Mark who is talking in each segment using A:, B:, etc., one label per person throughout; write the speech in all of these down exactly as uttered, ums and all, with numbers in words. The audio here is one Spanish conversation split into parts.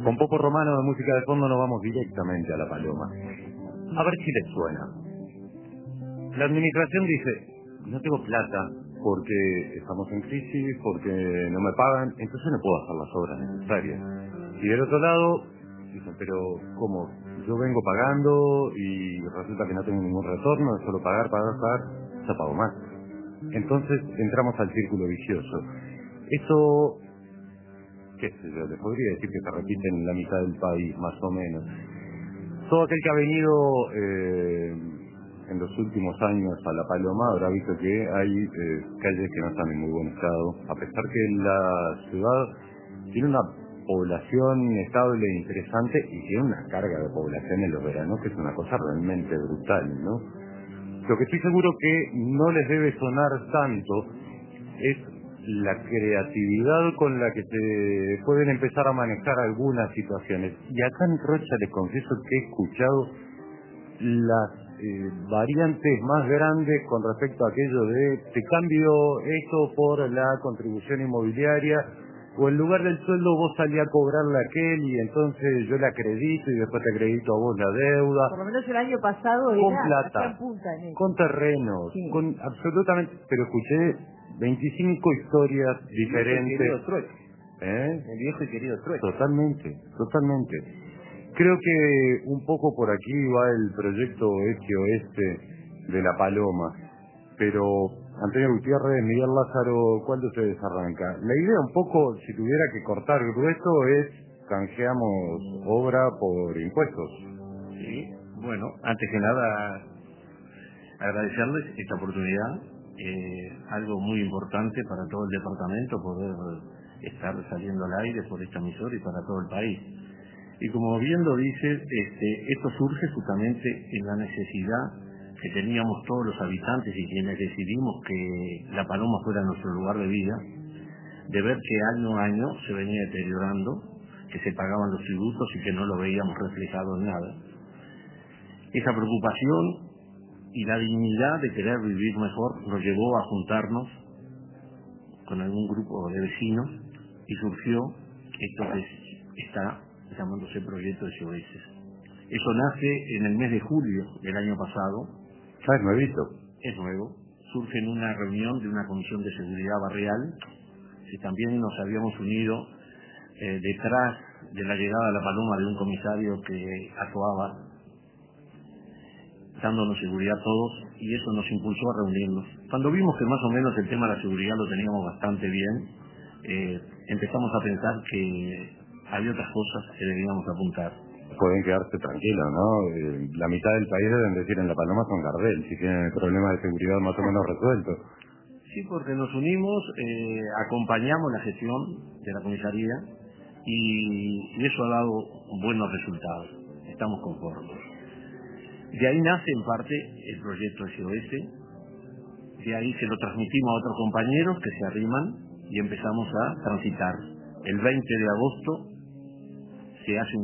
A: Con Popo Romano de música de fondo nos vamos directamente a La Paloma. A ver si les suena. La administración dice, no tengo plata porque estamos en crisis, porque no me pagan, entonces no puedo hacer las obras necesarias. Y del otro lado, dicen, pero ¿cómo? Yo vengo pagando y resulta que no tengo ningún retorno, es solo pagar, pagar, pagar, ya pago más. Entonces entramos al círculo vicioso. Eso, qué sé yo, les podría decir que se repite en la mitad del país, más o menos. Todo aquel que ha venido eh, en los últimos años a La Paloma habrá visto que hay eh, calles que no están en muy buen estado, a pesar que la ciudad tiene una población estable e interesante y tiene una carga de población en los veranos que es una cosa realmente brutal, ¿no? Lo que estoy seguro que no les debe sonar tanto es la creatividad con la que se pueden empezar a manejar algunas situaciones. Y acá en Rocha les confieso que he escuchado las eh, variantes más grandes con respecto a aquello de te cambio esto por la contribución inmobiliaria, o en lugar del sueldo vos salí a cobrarle a aquel y entonces yo le acredito y después te acredito a vos la deuda.
B: Por lo menos el año pasado
A: con
B: era
A: plata,
B: en punta en eso.
A: Con terrenos, sí. Con absolutamente, pero escuché veinticinco historias
C: el
A: diferentes.
C: Viejo y querido trueque.
A: ¿Eh?
C: El viejo y querido trueque.
A: Totalmente, totalmente. Creo que un poco por aquí va el proyecto este oeste de La Paloma, pero Antonio Gutiérrez, Miguel Lázaro, ¿cuál de ustedes arranca? La idea un poco, si tuviera que cortar grueso, es canjeamos obra por impuestos.
C: Sí, bueno, antes que nada agradecerles esta oportunidad, eh, algo muy importante para todo el departamento, poder estar saliendo al aire por esta emisora y para todo el país. Y como bien lo dice, este, esto surge justamente en la necesidad que teníamos todos los habitantes y quienes decidimos que La Paloma fuera nuestro lugar de vida, de ver que año a año se venía deteriorando, que se pagaban los tributos y que no lo veíamos reflejado en nada. Esa preocupación y la dignidad de querer vivir mejor nos llevó a juntarnos con algún grupo de vecinos y surgió esto que está llamándose Proyecto S O S. Eso nace en el mes de julio del año pasado.
A: Ah, es nuevito.
C: Es nuevo. Surge en una reunión de una comisión de seguridad barrial, que también nos habíamos unido eh, detrás de la llegada a La Paloma de un comisario que actuaba dándonos seguridad a todos, y eso nos impulsó a reunirnos. Cuando vimos que más o menos el tema de la seguridad lo teníamos bastante bien, eh, empezamos a pensar que había otras cosas que debíamos apuntar.
A: Pueden quedarse tranquilos, ¿no? Eh, la mitad del país deben decir en La Paloma son Gardel, si tienen el problema de seguridad más o menos resuelto.
C: Sí, porque nos unimos, eh, acompañamos la gestión de la comisaría y, y eso ha dado buenos resultados. Estamos conformes. De ahí nace en parte el proyecto S O S, de ahí se lo transmitimos a otros compañeros que se arriman y empezamos a transitar. El veinte de agosto se hace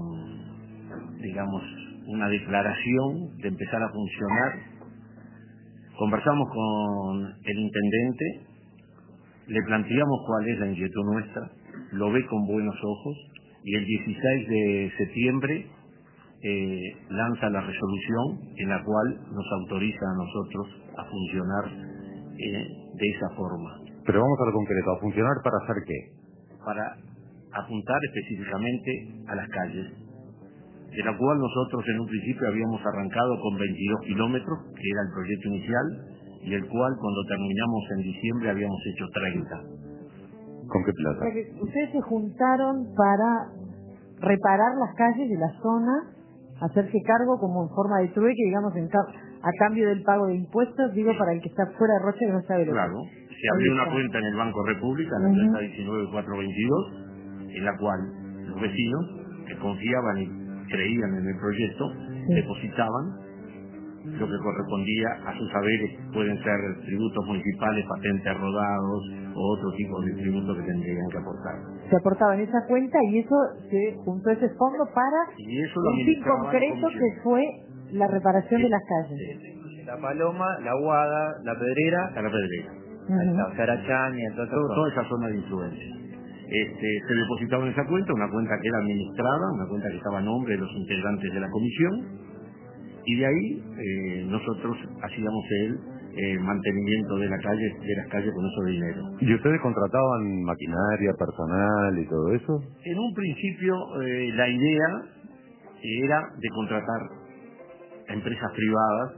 C: un, digamos, una declaración de empezar a funcionar. Conversamos con el intendente, le planteamos cuál es la inquietud nuestra, lo ve con buenos ojos y el dieciséis de septiembre Eh, lanza la resolución en la cual nos autoriza a nosotros a funcionar eh, de esa forma.
A: Pero vamos a lo concreto, ¿a funcionar para hacer qué?
C: Para apuntar específicamente a las calles, de la cual nosotros en un principio habíamos arrancado con veintidós kilómetros, que era el proyecto inicial, y el cual cuando terminamos en diciembre habíamos hecho treinta.
A: ¿Con qué plata?
B: O sea que ustedes se juntaron para reparar las calles de la zona, hacerse cargo como en forma de trueque, digamos, en ca a cambio del pago de impuestos, digo, para el que está fuera de Rocha que no sabe lo que.
C: Claro, se abrió una cuenta en el Banco República, en la cuenta diecinueve cuatro veintidós, en la cual los vecinos que confiaban y creían en el proyecto, sí, depositaban lo que correspondía a sus saberes. Pueden ser tributos municipales, patentes rodados o otro tipo de tributos que tendrían que aportar.
B: Se aportaba en esa cuenta y eso se juntó ese fondo para
C: y eso lo
B: un fin concreto que fue la reparación, sí, de las calles.
C: Sí.
D: La Paloma, La Aguada, La Pedrera.
C: A la Pedrera.
D: Uh-huh. Hasta Sarachán y entonces
C: todo, toda esa zona de influencia. este, se depositaba en esa cuenta, una cuenta que era administrada, una cuenta que estaba a nombre de los integrantes de la comisión, y de ahí eh, nosotros hacíamos el eh, mantenimiento de la calle, de las calles con ese dinero.
A: ¿Y ustedes contrataban maquinaria, personal y todo eso?
C: En un principio eh, la idea era de contratar a empresas privadas,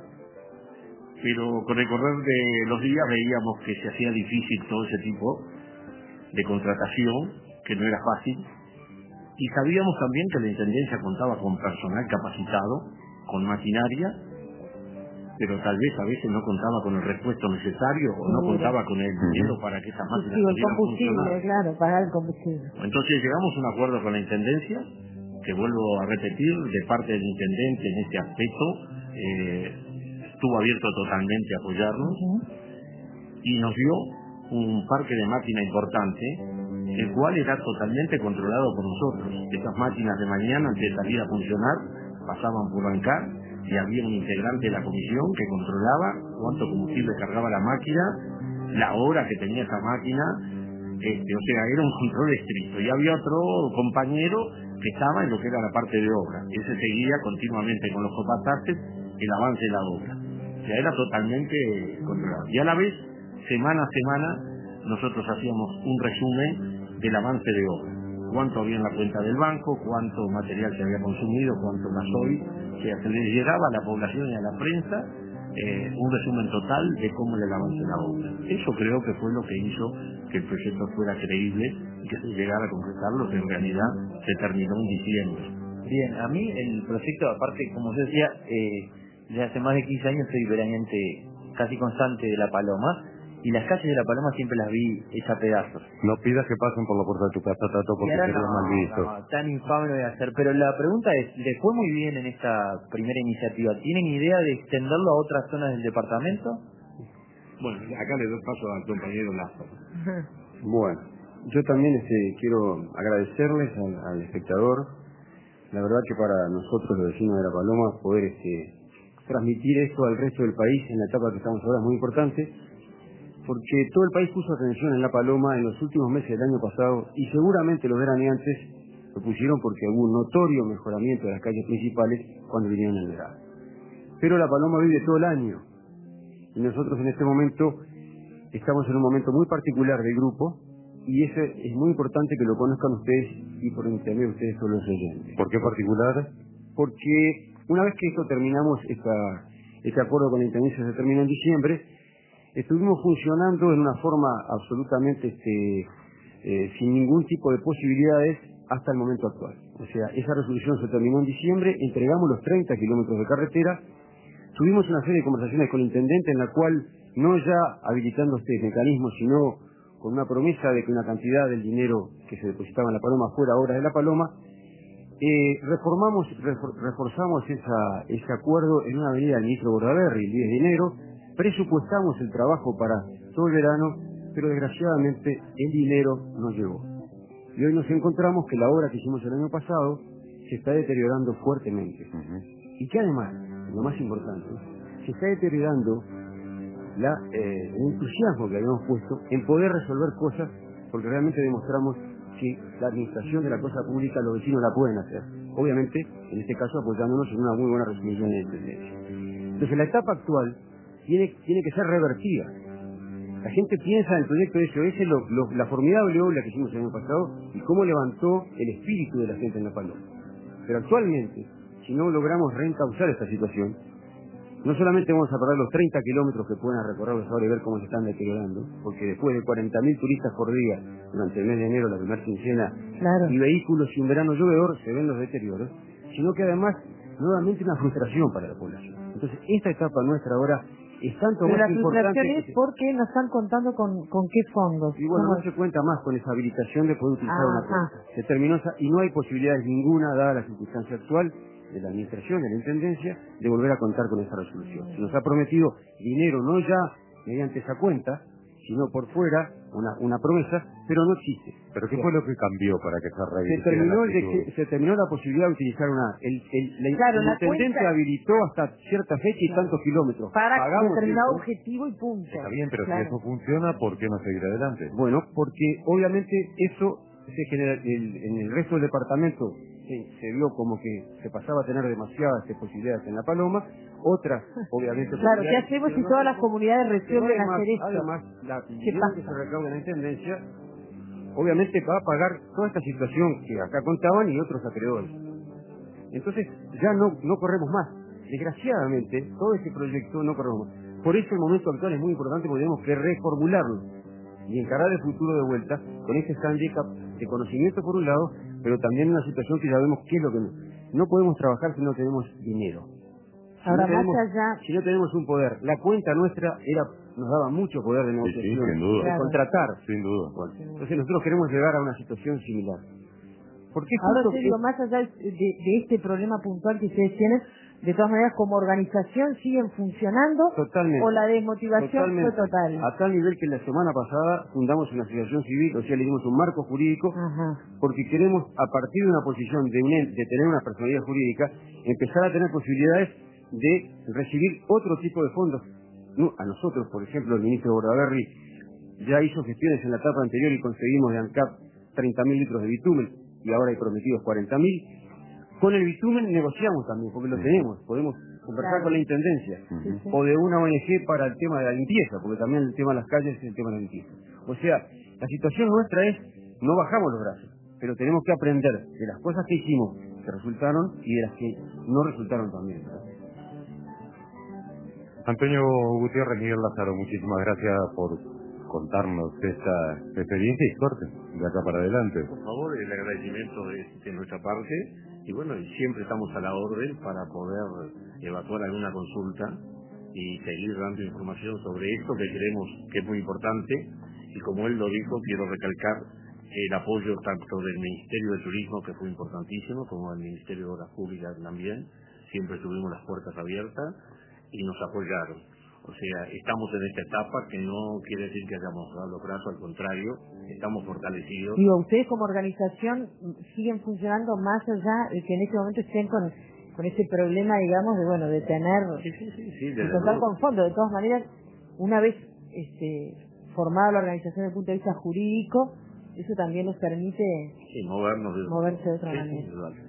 C: pero con el correr de los días veíamos que se hacía difícil todo ese tipo de contratación, que no era fácil, y sabíamos también que la Intendencia contaba con personal capacitado, con maquinaria, pero tal vez a veces no contaba con el repuesto necesario o no contaba con el dinero para que esas máquinas
B: sí, el
C: pudieran
B: combustible,
C: funcionar.
B: claro, pagar el combustible.
C: Entonces llegamos a un acuerdo con la Intendencia, que vuelvo a repetir, de parte del Intendente en este aspecto, eh, estuvo abierto totalmente a apoyarnos, uh-huh. y nos dio un parque de máquina importante, el cual era totalmente controlado por nosotros. Estas máquinas de mañana, antes de salir a funcionar, pasaban por Bancar y había un integrante de la comisión que controlaba cuánto combustible cargaba la máquina, la hora que tenía esa máquina, este, o sea, era un control estricto. Y había otro compañero que estaba en lo que era la parte de obra. Ese seguía continuamente con los copasajes el avance de la obra. O sea, era totalmente controlado. Y a la vez, semana a semana, nosotros hacíamos un resumen del avance de obra. Cuánto había en la cuenta del banco, cuánto material se había consumido, cuánto gasoil, que se les llegaba a la población y a la prensa eh, un resumen total de cómo era el avance de la obra. Eso creo que fue lo que hizo que el proyecto fuera creíble y que se llegara a concretar, lo que en realidad se terminó en diciembre.
D: Bien, a mí el proyecto, aparte, como yo decía, eh, desde hace más de quince años soy veraneante casi constante de La Paloma, y las calles de La Paloma siempre las vi hechas a pedazos.
A: No pidas que pasen por la puerta de tu casa, Tato, porque sería
D: no,
A: mal visto.
D: No, tan infame lo voy a hacer. Pero la pregunta es, ¿les fue muy bien en esta primera iniciativa? ¿Tienen idea de extenderlo a otras zonas del departamento?
C: Bueno, acá le doy paso al compañero Lazo.
E: Bueno, yo también este, quiero agradecerles al, al espectador. La verdad que para nosotros, los vecinos de La Paloma, poder este, transmitir esto al resto del país en la etapa que estamos ahora es muy importante, porque todo el país puso atención en La Paloma en los últimos meses del año pasado, y seguramente los veraneantes lo pusieron porque hubo un notorio mejoramiento de las calles principales cuando vinieron en el verano. Pero La Paloma vive todo el año, y nosotros en este momento estamos en un momento muy particular del grupo, y eso es muy importante que lo conozcan ustedes, y por intermedio de ustedes son los oyentes.
A: ¿Por qué particular?
E: Porque una vez que esto terminamos, esta, este acuerdo con la Intendencia se terminó en diciembre, estuvimos funcionando en una forma absolutamente este, eh, sin ningún tipo de posibilidades hasta el momento actual. O sea, esa resolución se terminó en diciembre, entregamos los treinta kilómetros de carretera, tuvimos una serie de conversaciones con el intendente en la cual, no ya habilitando este mecanismo, sino con una promesa de que una cantidad del dinero que se depositaba en La Paloma fuera obra de La Paloma, eh, reformamos, refor, reforzamos esa, ese acuerdo en una avenida del ministro Bordaberry el diez de enero, presupuestamos el trabajo para todo el verano, pero desgraciadamente el dinero no llegó. Y hoy nos encontramos que la obra que hicimos el año pasado se está deteriorando fuertemente. Uh-huh. Y que además, lo más importante, se está deteriorando la, eh, el entusiasmo que habíamos puesto en poder resolver cosas, porque realmente demostramos que la administración de la cosa pública los vecinos la pueden hacer. Obviamente, en este caso apoyándonos en una muy buena resolución de la Intendencia. Entonces la etapa actual Tiene, tiene que ser revertida. La gente piensa en el proyecto de S O S, lo, lo, la formidable obra que hicimos el año pasado y cómo levantó el espíritu de la gente en La Paloma. Pero actualmente, si no logramos reencauzar esta situación, no solamente vamos a perder los treinta kilómetros que pueden recorrerlos ahora y ver cómo se están deteriorando, porque después de cuarenta mil turistas por día durante el mes de enero, la primera quincena,
B: claro,
E: y vehículos y un verano llovedor, se ven los deterioros, sino que además, nuevamente una frustración para la población. Entonces, esta etapa nuestra ahora es tanto
B: pero
E: más
B: la
E: importante.
B: frustración es porque no están contando con, con qué fondos.
E: Y bueno,
B: ¿Cómo?
E: no se cuenta más con esa habilitación de poder utilizar
B: ah,
E: una cuenta.
B: ah.
E: Se terminó esa, y no hay posibilidades ninguna, dada la circunstancia actual de la administración, de la intendencia, de volver a contar con esa resolución. Se nos ha prometido dinero, no ya mediante esa cuenta, sino por fuera, una, una promesa, pero no existe.
A: ¿Pero qué fue lo que cambió para que se revirtiera?
E: Se terminó, el de, se terminó la posibilidad de utilizar una... El, el, la,
B: claro,
E: el
B: la
E: intendente
B: cuenta
E: habilitó hasta cierta fecha y tantos kilómetros.
B: para
E: Pagamos
B: determinado
E: eso.
B: objetivo y punto.
A: Está bien, pero
B: claro.
A: si eso funciona, ¿por qué no seguir adelante?
E: Bueno, porque obviamente eso se genera, el, en el resto del departamento se, se vio como que se pasaba a tener demasiadas posibilidades en La Paloma, otras obviamente...
B: Claro, ¿qué hacemos si todas las comunidades resuelven hacer esto?
E: Además, la
B: ¿Qué
E: dinero
B: pasa?
E: que se recauda en la Intendencia obviamente va a pagar toda esta situación que acá contaban y otros acreedores. Entonces ya no, no corremos más. Desgraciadamente, todo este proyecto no corremos más. Por eso el momento actual es muy importante porque tenemos que reformularlo y encarar el futuro de vuelta con este handicap de conocimiento por un lado, pero también una situación que ya vemos qué es lo que no. No podemos trabajar si no tenemos dinero. Si
B: Ahora,
E: no tenemos,
B: más allá...
E: si no tenemos un poder, la cuenta nuestra era nos daba mucho poder de negociación,
A: sí, sí, sin duda.
E: de
B: Claro.
E: contratar.
A: Sin duda.
E: Entonces nosotros queremos llegar a una situación similar. Porque
B: Ahora
E: justo
B: te digo,
E: es-
B: más allá de, de este problema puntual que ustedes tienen, de todas maneras, como organización, ¿siguen funcionando?
E: Totalmente.
B: ¿O la desmotivación
E: Totalmente.
B: fue total?
E: A tal nivel que la semana pasada fundamos una asociación civil, o sea, le dimos un marco jurídico,
B: Ajá.
E: porque queremos, a partir de una posición de, un ente- de tener una personalidad jurídica, empezar a tener posibilidades de recibir otro tipo de fondos. No, a nosotros, por ejemplo, el ministro Bordaberry ya hizo gestiones en la etapa anterior y conseguimos de ANCAP treinta mil litros de bitumen, y ahora hay prometidos cuarenta mil. Con el bitumen negociamos también, porque lo
A: Sí.
E: tenemos, podemos conversar
B: Claro.
E: con la Intendencia,
B: Sí, sí.
E: o de una O N G para el tema de la limpieza, porque también el tema de las calles es el tema de la limpieza. O sea, la situación nuestra es, no bajamos los brazos, pero tenemos que aprender de las cosas que hicimos, que resultaron, y de las que no resultaron también.
A: Antonio Gutiérrez, Miguel Lázaro, muchísimas gracias por contarnos esta experiencia y suerte de acá para adelante.
C: Por favor, el agradecimiento es de nuestra parte y bueno, y siempre estamos a la orden para poder evacuar alguna consulta y seguir dando información sobre esto que creemos que es muy importante y como él lo dijo, quiero recalcar el apoyo tanto del Ministerio de Turismo, que fue importantísimo, como del Ministerio de Obras Públicas también. Siempre tuvimos las puertas abiertas y nos apoyaron. O sea, estamos en esta etapa que no quiere decir que hayamos dado los brazos, al contrario, estamos fortalecidos.
B: Digo, ustedes como organización siguen funcionando más allá de que en este momento estén con, con ese problema, digamos, de bueno, de tener,
C: Sí, sí, sí, sí,
B: de
C: desde
B: contar
C: luego.
B: con fondos. De todas maneras, una vez este, formada la organización desde el punto de vista jurídico, eso también nos permite
C: Sí, movernos de...
B: moverse de otra
C: Sí,
B: manera.
C: sí, vale.